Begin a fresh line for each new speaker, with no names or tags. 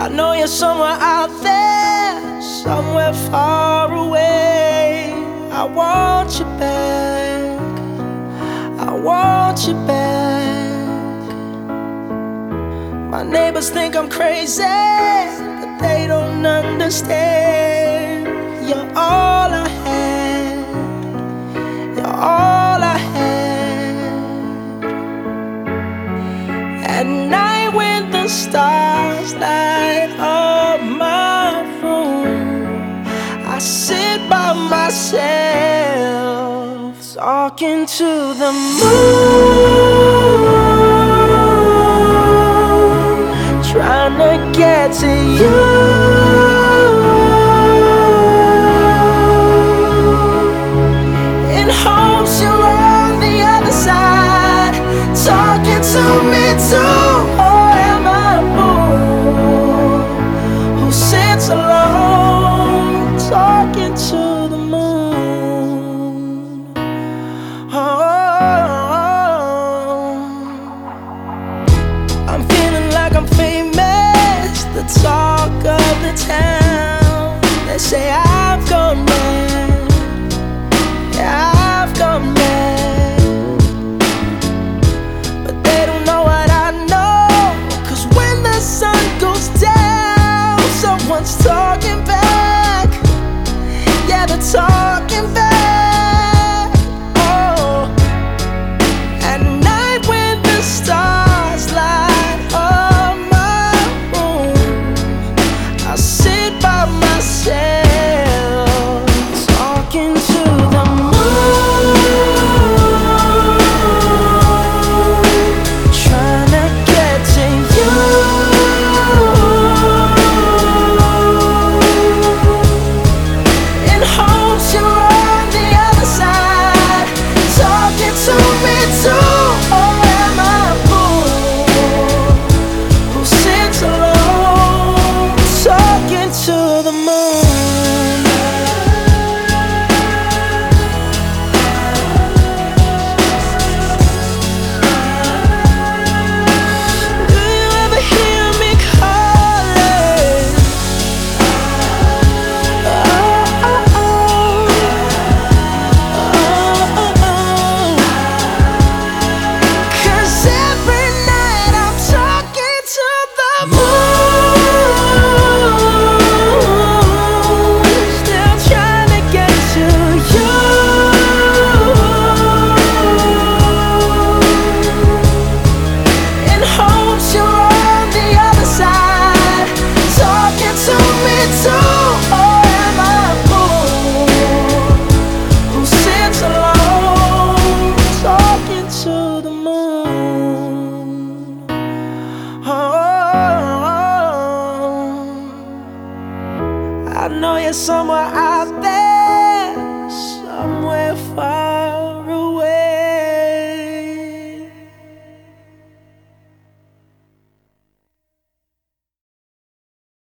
know you're somewhere out there, somewhere far away. I want you back, I want you back. My neighbors think I'm crazy, but they don't understand. You're all I had, you're all I had. At night when the stars light up my room, I sit by myself talking to the moon, trying to get to you. In hopes you're on the other side, talking to me too. Or am I a fool who sits alone, talking to the moon? Oh, I'm feeling like I'm famous, the talk of the town. They say I've gone mad, yeah, I've gone mad. But they don't know what I know, 'cause when the sun goes down, someone's talking back. Yeah, they're talking back. Oh, at night when the stars light up my room, I sit by myself talking to the moon, trying to get to you. In hopes you're on the other side, talking to me too. Or am I a fool who sits alone, talking to the moon? Do you ever hear me calling? Oh, oh, oh. Oh, oh, oh. 'Cause every night I'm talking to the moon, still trying to get to you. In hopes you're on the other side, talking to me too. Or am I a fool who sits alone, talking to the moon? Oh, I know you're somewhere out there.